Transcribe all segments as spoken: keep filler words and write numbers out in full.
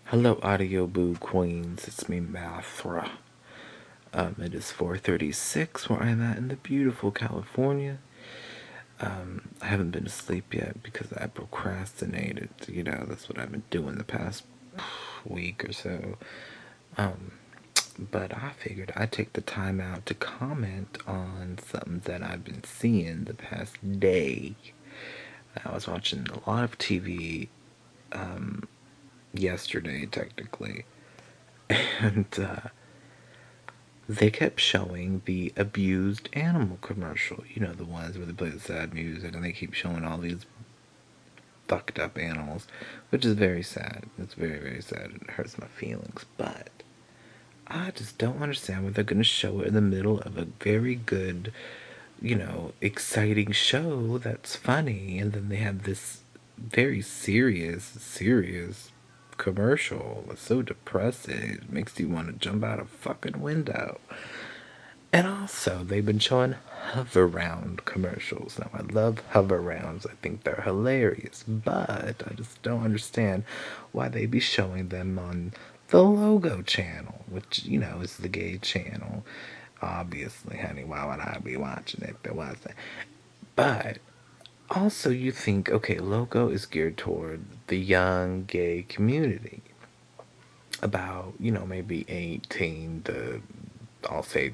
Hello, Audio Boo Queens. It's me, Mathra. Um, it is four thirty-six where I'm at in the beautiful California. Um, I haven't been to sleep yet because I procrastinated. You know, that's what I've been doing the past week or so. Um, but I figured I'd take the time out to comment on something that I've been seeing the past day. I was watching a lot of T V um, yesterday, technically. And uh, they kept showing the abused animal commercial. You know, the ones where they play the sad music and they keep showing all these fucked up animals, which is very sad. It's very, very sad. It hurts my feelings. But I just don't understand why they're going to show it in the middle of a very good, you know, exciting show that's funny. And then they have this very serious, serious commercial. It's so depressing. It makes you want to jump out a fucking window. And also, they've been showing Hoveround commercials. Now, I love Hoverounds. I think they're hilarious. But I just don't understand why they be showing them on the Logo channel, which, you know, is the gay channel. Obviously, honey, why would I be watching it if it wasn't? But also, you think, okay, Logo is geared toward the young gay community. About, you know, maybe eighteen to, I'll say,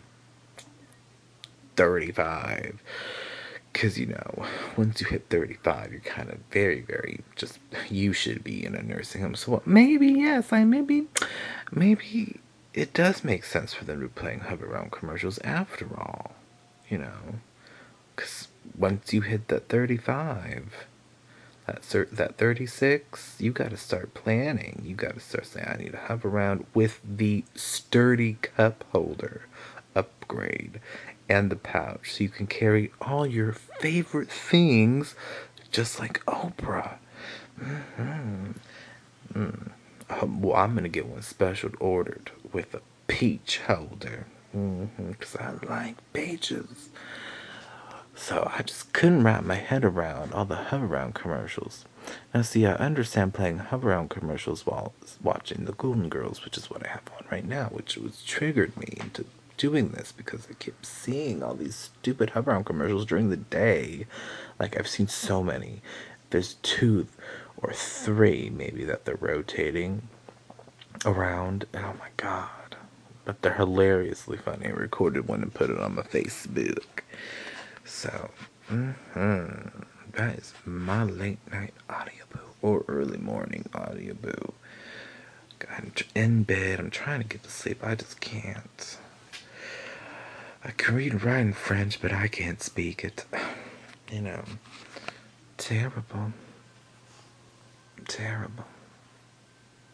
thirty-five. Because, you know, once you hit thirty-five, you're kind of very, very just, you should be in a nursing home. So maybe, yes, I maybe, maybe it does make sense for them to be playing Hoveround commercials after all, you know. Because once you hit that thirty-five, that cert, that thirty-six, you got to start planning. You got to start saying, I need a Hoveround with the sturdy cup holder upgrade and the pouch, so you can carry all your favorite things, just like Oprah. Mm-hmm. Mm. Um, well, I'm gonna get one special ordered with a peach holder, mm-hmm, because I like peaches. So I just couldn't wrap my head around all the Hoveround commercials. Now, see, I understand playing Hoveround commercials while watching the Golden Girls, which is what I have on right now, which was triggered me into doing this because I kept seeing all these stupid Hoveround commercials during the day. Like, I've seen so many. There's two or three, maybe, that they're rotating around. Oh my god. But they're hilariously funny. I recorded one and put it on my Facebook. So, mm-hmm. That is my late night audioboo or early morning audioboo. I'm in bed. I'm trying to get to sleep. I just can't. I can read and write in French, but I can't speak it. You know, terrible. Terrible.